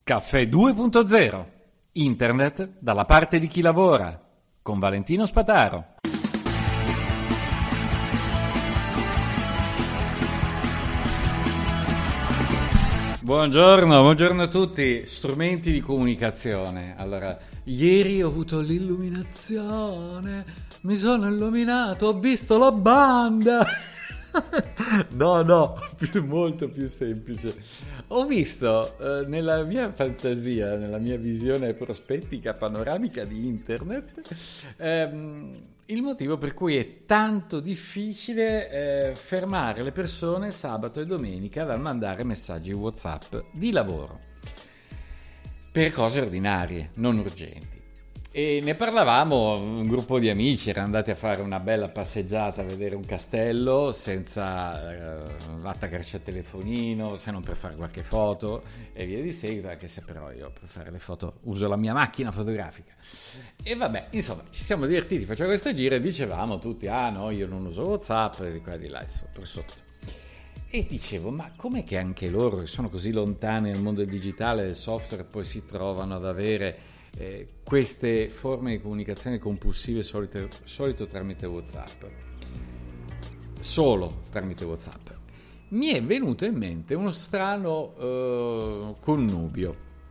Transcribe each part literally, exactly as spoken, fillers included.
Caffè due punto zero. Internet dalla parte di chi lavora. Con Valentino Spataro. Buongiorno, buongiorno a tutti. Strumenti di comunicazione. Allora, ieri ho avuto l'illuminazione. Mi sono illuminato, ho visto la banda. No, no, più, molto più semplice. Ho visto eh, nella mia fantasia, nella mia visione prospettica panoramica di internet, ehm, il motivo per cui è tanto difficile eh, fermare le persone sabato e domenica dal mandare messaggi WhatsApp di lavoro per cose ordinarie, non urgenti. E ne parlavamo, un gruppo di amici era andati a fare una bella passeggiata a vedere un castello senza eh, attaccarci al telefonino, se non per fare qualche foto e via di seguito, anche se però io per fare le foto uso la mia macchina fotografica. E vabbè, insomma, ci siamo divertiti, facciamo questo giro e dicevamo tutti, ah no, io non uso WhatsApp, e di qua e di là, sotto, sotto. E dicevo, ma com'è che anche loro, che sono così lontani nel mondo del digitale, del software, poi si trovano ad avere Eh, queste forme di comunicazione compulsive solite, solito tramite WhatsApp, solo tramite WhatsApp? Mi è venuto in mente uno strano eh, connubio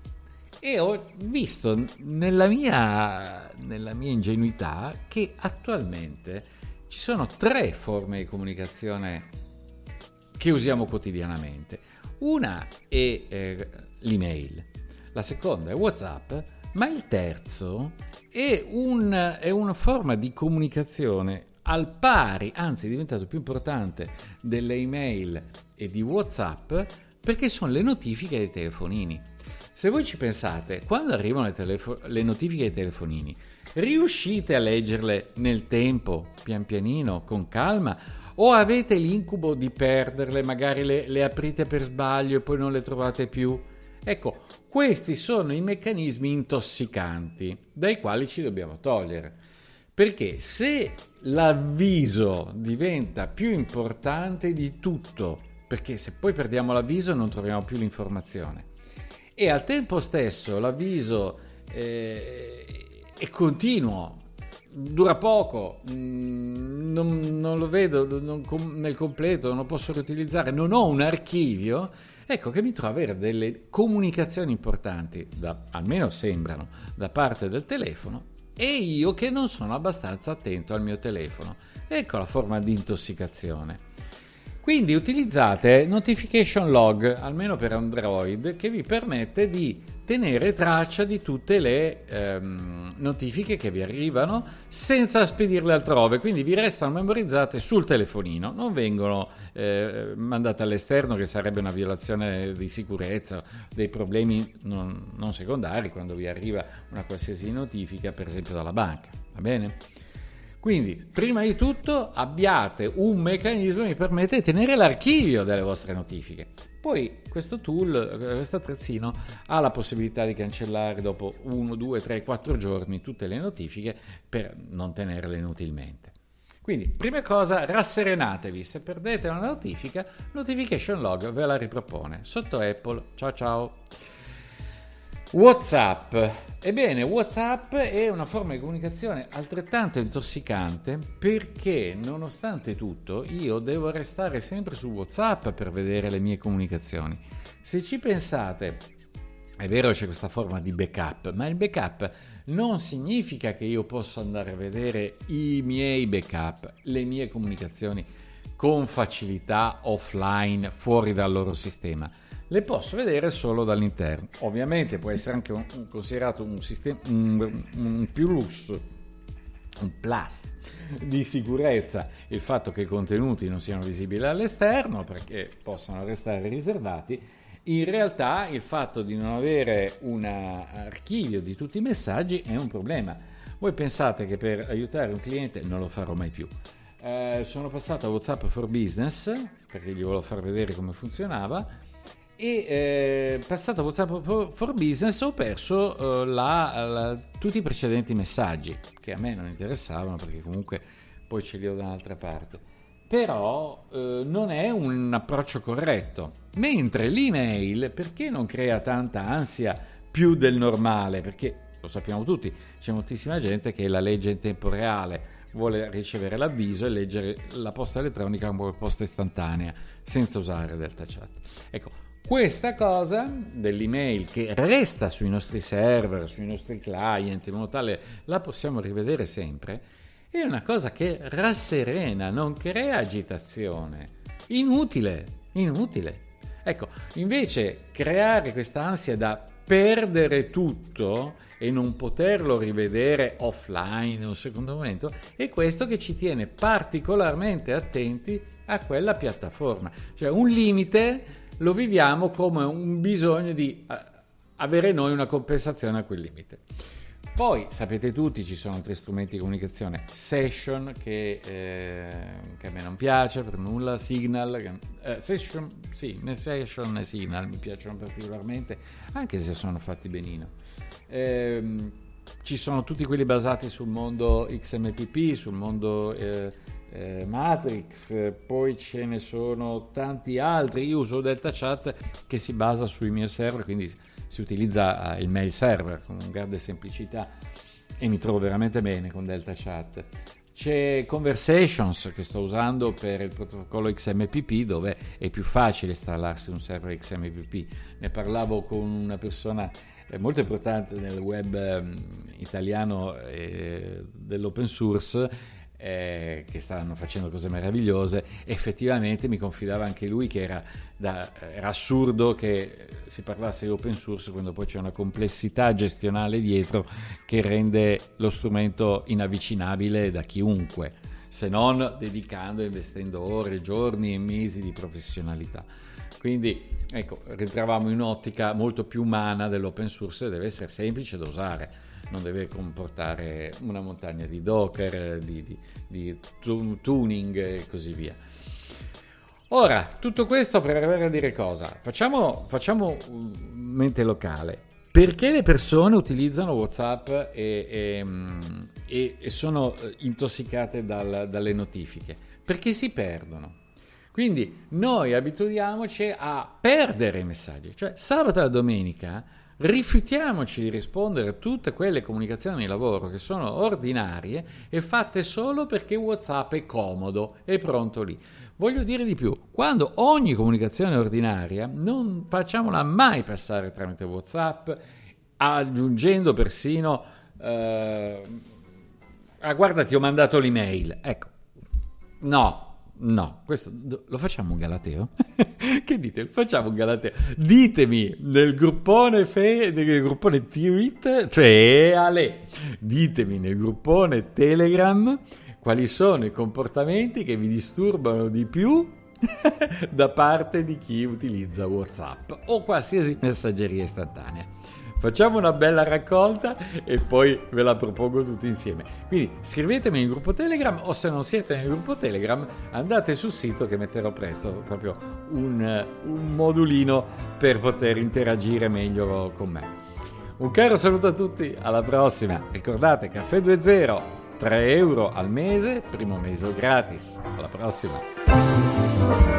e ho visto nella mia, nella mia ingenuità che attualmente ci sono tre forme di comunicazione che usiamo quotidianamente. Una è eh, l'email, la seconda è WhatsApp, ma il terzo è, un, è una forma di comunicazione al pari, anzi è diventato più importante, delle email e di WhatsApp, perché sono le notifiche dei telefonini. Se voi ci pensate, quando arrivano le, telefo- le notifiche dei telefonini, riuscite a leggerle nel tempo, pian pianino, con calma, o avete l'incubo di perderle, magari le, le aprite per sbaglio e poi non le trovate più? Ecco, questi sono i meccanismi intossicanti dai quali ci dobbiamo togliere, perché se l'avviso diventa più importante di tutto, perché se poi perdiamo l'avviso non troviamo più l'informazione, e al tempo stesso l'avviso eh, è continuo, dura poco, non, non lo vedo non, nel completo, non lo posso riutilizzare, non ho un archivio, ecco che mi trovo ad avere delle comunicazioni importanti, da, almeno sembrano, da parte del telefono, e io che non sono abbastanza attento al mio telefono. Ecco la forma di intossicazione. Quindi utilizzate Notification Log, almeno per Android, che vi permette di tenere traccia di tutte le ehm, notifiche che vi arrivano senza spedirle altrove, quindi vi restano memorizzate sul telefonino, non vengono eh, mandate all'esterno, che sarebbe una violazione di sicurezza, dei problemi non, non secondari quando vi arriva una qualsiasi notifica, per esempio dalla banca, va bene? Quindi, prima di tutto, abbiate un meccanismo che vi permette di tenere l'archivio delle vostre notifiche. Poi questo tool, questo attrezzino, ha la possibilità di cancellare dopo uno, due, tre, quattro giorni tutte le notifiche per non tenerle inutilmente. Quindi, prima cosa, rasserenatevi. Se perdete una notifica, Notification Log ve la ripropone. Sotto Apple. Ciao ciao. WhatsApp. Ebbene, WhatsApp è una forma di comunicazione altrettanto intossicante, perché nonostante tutto io devo restare sempre su WhatsApp per vedere le mie comunicazioni. Se ci pensate, è vero che c'è questa forma di backup, ma il backup non significa che io posso andare a vedere i miei backup, le mie comunicazioni con facilità offline fuori dal loro sistema. Le posso vedere solo dall'interno. Ovviamente può essere anche un, un, considerato un sistema un, un plus, un plus di sicurezza il fatto che i contenuti non siano visibili all'esterno, perché possono restare riservati. In realtà il fatto di non avere un archivio di tutti i messaggi è un problema. Voi pensate che per aiutare un cliente, non lo farò mai più, eh, sono passato a WhatsApp for Business perché gli volevo far vedere come funzionava, e eh, passato a WhatsApp for Business ho perso eh, la, la, tutti i precedenti messaggi che a me non interessavano, perché comunque poi ce li ho da un'altra parte. però eh, non è un approccio corretto. Mentre l'email, perché non crea tanta ansia più del normale? Perché lo sappiamo tutti, c'è moltissima gente che la legge in tempo reale, vuole ricevere l'avviso e leggere la posta elettronica come posta istantanea senza usare Delta Chat. Ecco, questa cosa dell'email che resta sui nostri server, sui nostri client, in modo tale la possiamo rivedere sempre, è una cosa che rasserena, non crea agitazione. Inutile, inutile. Ecco, invece creare questa ansia da perdere tutto e non poterlo rivedere offline in un secondo momento è questo che ci tiene particolarmente attenti a quella piattaforma. Cioè un limite lo viviamo come un bisogno di avere noi una compensazione a quel limite. Poi sapete tutti, ci sono altri strumenti di comunicazione, Session che, eh, che a me non piace per nulla, Signal, che, eh, Session, sì, né Session né Signal mi piacciono particolarmente, anche se sono fatti benino. Eh, ci sono tutti quelli basati sul mondo X M P P, sul mondo eh, eh, Matrix, poi ce ne sono tanti altri. Io uso Delta Chat che si basa sui miei server, quindi si utilizza il mail server con grande semplicità e mi trovo veramente bene con Delta Chat. C'è Conversations che sto usando per il protocollo X M P P, dove è più facile installarsi un server X M P P. Ne parlavo con una persona molto importante nel web italiano eh, dell'open source, Eh, che stanno facendo cose meravigliose. Effettivamente mi confidava anche lui che era, da, era assurdo che si parlasse di open source quando poi c'è una complessità gestionale dietro che rende lo strumento inavvicinabile da chiunque, se non dedicando e investendo ore, giorni e mesi di professionalità. Quindi ecco, ritrovavamo in un'ottica molto più umana dell'open source, deve essere semplice da usare, non deve comportare una montagna di Docker, di, di, di tuning e così via. Ora, tutto questo per arrivare a dire cosa? Facciamo, facciamo mente locale. Perché le persone utilizzano WhatsApp e, e, e, e sono intossicate dal, dalle notifiche? Perché si perdono. Quindi noi abituiamoci a perdere i messaggi. Cioè sabato e domenica rifiutiamoci di rispondere a tutte quelle comunicazioni di lavoro che sono ordinarie e fatte solo perché WhatsApp è comodo, è pronto lì. Voglio dire di più, quando ogni comunicazione è ordinaria non facciamola mai passare tramite WhatsApp, aggiungendo persino eh, ah guarda ti ho mandato l'email, ecco, no. No, questo lo facciamo un galateo? Che dite? Facciamo un galateo. Ditemi nel gruppone fe, nel gruppone tweet, cioè Ale, ditemi nel gruppone Telegram quali sono i comportamenti che vi disturbano di più da parte di chi utilizza WhatsApp o qualsiasi messaggeria istantanea. Facciamo una bella raccolta e poi ve la propongo tutti insieme. Quindi scrivetemi nel gruppo Telegram, o se non siete nel gruppo Telegram andate sul sito che metterò presto proprio un, un modulino per poter interagire meglio con me. Un caro saluto a tutti, alla prossima. Ricordate Caffè due zero, tre euro al mese, primo mese gratis. Alla prossima.